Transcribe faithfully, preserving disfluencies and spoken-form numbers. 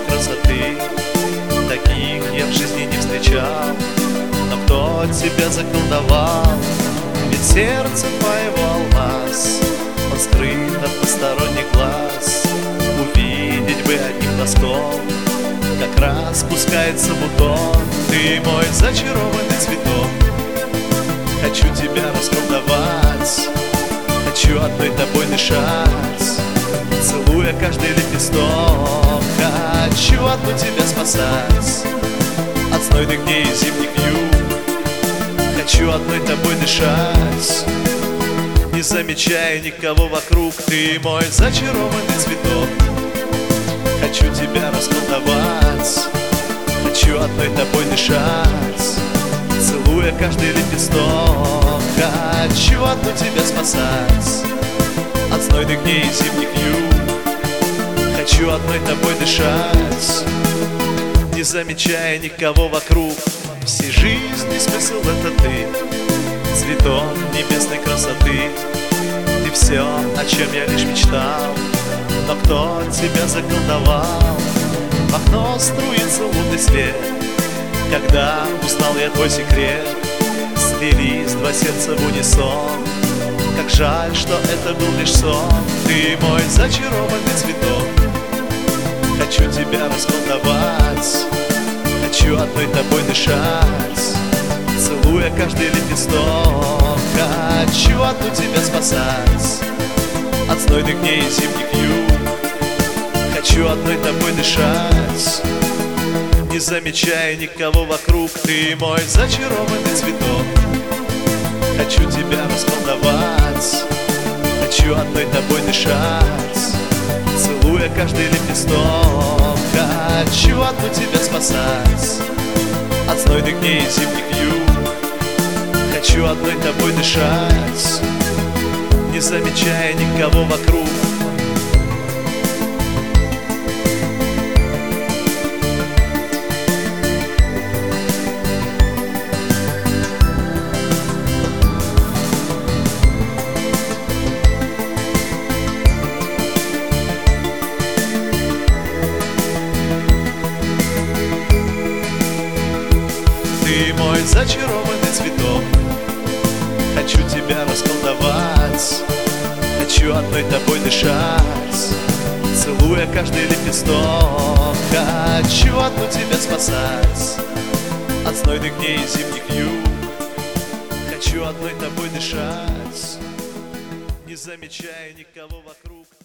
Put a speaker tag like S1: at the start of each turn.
S1: красоты. Таких я в жизни не встречал, но кто тебя заколдовал? Ведь сердце твоего алмаз, он скрыт от посторонних глаз. Увидеть бы одним глазком, как распускается бутон. Ты мой зачарованный цветок, хочу тебя расколдовать, хочу одной тобой дышать, целуя каждый лепесток. Хочу одну тебя спасать от знойных дней и зимних вьюг. Хочу одной тобой дышать, не замечая никого вокруг. Ты мой зачарованный цветок, хочу тебя расколдовать, хочу одной тобой дышать, целуя каждый лепесток. Хочу одну тебя спасать от знойных дней и зимних вьюг. Хочу одной тобой дышать, не замечая никого вокруг. Всей жизни смысл — это ты, цветок небесной красоты. Ты все, о чем я лишь мечтал, но кто тебя заколдовал? В окно струится лунный свет, когда узнал я твой секрет. Слились два сердца в унисон, как жаль, что это был лишь сон. Ты мой зачарованный цветок, хочу тебя расколдовать, хочу одной тобой дышать, целуя каждый лепесток. Хочу одну тебя спасать от знойных дней и зимних вьюг. Хочу одной тобой дышать, не замечая никого вокруг. Ты мой зачарованный цветок, хочу тебя расколдовать, хочу одной тобой дышать, целуя каждый лепесток. Хочу одну тебя спасать от знойных дней и зимних вьюг. Хочу одной тобой дышать, не замечая никого вокруг. Ты мой зачарованный цветок, хочу тебя расколдовать, хочу одной тобой дышать, целуя каждый лепесток. Хочу одну тебя спасать от знойных дней и зимних вьюг. Хочу одной тобой дышать, не замечая никого вокруг.